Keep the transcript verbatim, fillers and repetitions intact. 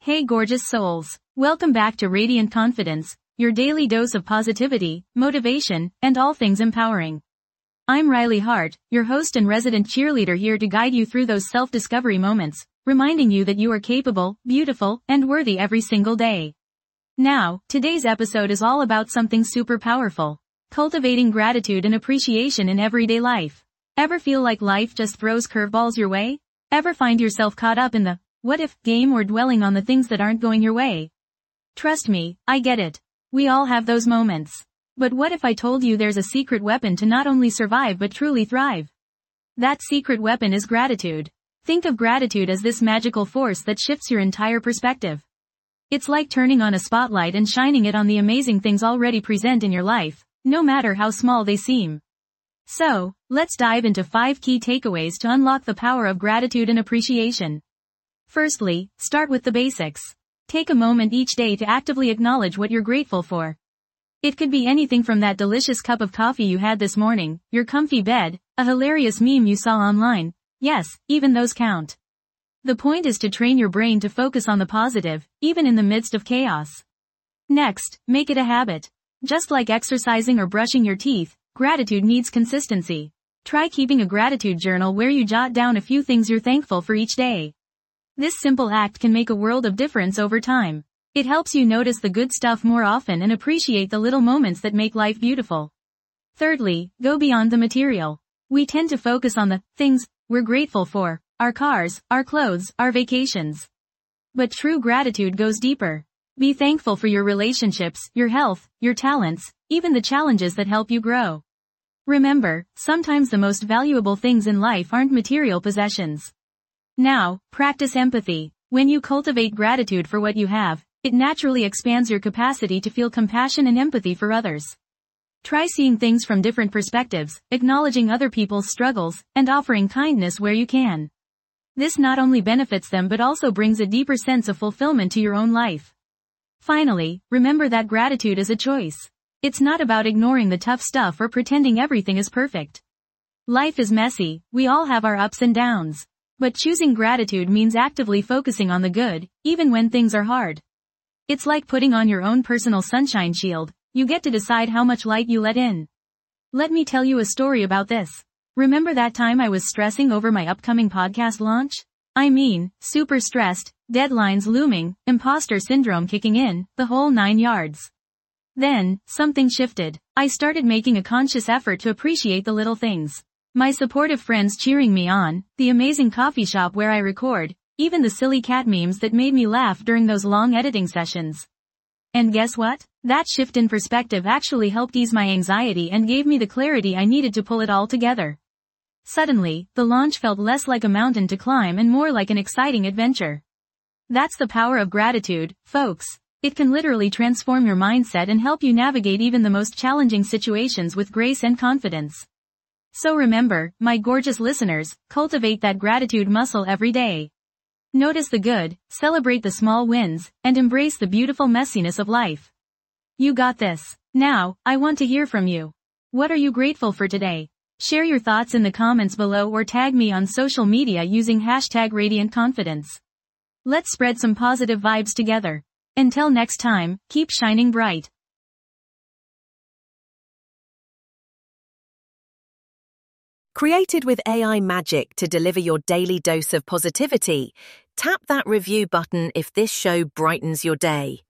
Hey gorgeous souls, welcome back to Radiant Confidence, your daily dose of positivity, motivation, and all things empowering. I'm Riley Hart, your host and resident cheerleader here to guide you through those self-discovery moments, reminding you that you are capable, beautiful, and worthy every single day. Now, today's episode is all about something super powerful: cultivating gratitude and appreciation in everyday life. Ever feel like life just throws curveballs your way? Ever find yourself caught up in the what if game or dwelling on the things that aren't going your way? Trust me, I get it. We all have those moments. But what if I told you there's a secret weapon to not only survive but truly thrive? That secret weapon is gratitude. Think of gratitude as this magical force that shifts your entire perspective. It's like turning on a spotlight and shining it on the amazing things already present in your life, no matter how small they seem. So, let's dive into five key takeaways to unlock the power of gratitude and appreciation. Firstly, start with the basics. Take a moment each day to actively acknowledge what you're grateful for. It could be anything from that delicious cup of coffee you had this morning, your comfy bed, a hilarious meme you saw online. Yes, even those count. The point is to train your brain to focus on the positive, even in the midst of chaos. Next, make it a habit. Just like exercising or brushing your teeth, gratitude needs consistency. Try keeping a gratitude journal where you jot down a few things you're thankful for each day. This simple act can make a world of difference over time. It helps you notice the good stuff more often and appreciate the little moments that make life beautiful. Thirdly, go beyond the material. We tend to focus on the things we're grateful for, our cars, our clothes, our vacations. But true gratitude goes deeper. Be thankful for your relationships, your health, your talents, even the challenges that help you grow. Remember, sometimes the most valuable things in life aren't material possessions. Now, practice empathy. When you cultivate gratitude for what you have, it naturally expands your capacity to feel compassion and empathy for others. Try seeing things from different perspectives, acknowledging other people's struggles, and offering kindness where you can. This not only benefits them but also brings a deeper sense of fulfillment to your own life. Finally, remember that gratitude is a choice. It's not about ignoring the tough stuff or pretending everything is perfect. Life is messy, we all have our ups and downs. But choosing gratitude means actively focusing on the good, even when things are hard. It's like putting on your own personal sunshine shield. You get to decide how much light you let in. Let me tell you a story about this. Remember that time I was stressing over my upcoming podcast launch? I mean, super stressed, deadlines looming, imposter syndrome kicking in, the whole nine yards. Then, something shifted. I started making a conscious effort to appreciate the little things. My supportive friends cheering me on, the amazing coffee shop where I record, even the silly cat memes that made me laugh during those long editing sessions. And guess what? That shift in perspective actually helped ease my anxiety and gave me the clarity I needed to pull it all together. Suddenly, the launch felt less like a mountain to climb and more like an exciting adventure. That's the power of gratitude, folks. It can literally transform your mindset and help you navigate even the most challenging situations with grace and confidence. So remember, my gorgeous listeners, cultivate that gratitude muscle every day. Notice the good, celebrate the small wins, and embrace the beautiful messiness of life. You got this. Now, I want to hear from you. What are you grateful for today? Share your thoughts in the comments below or tag me on social media using hashtag Radiant Confidence. Let's spread some positive vibes together. Until next time, keep shining bright. Created with A I magic to deliver your daily dose of positivity, tap that review button if this show brightens your day.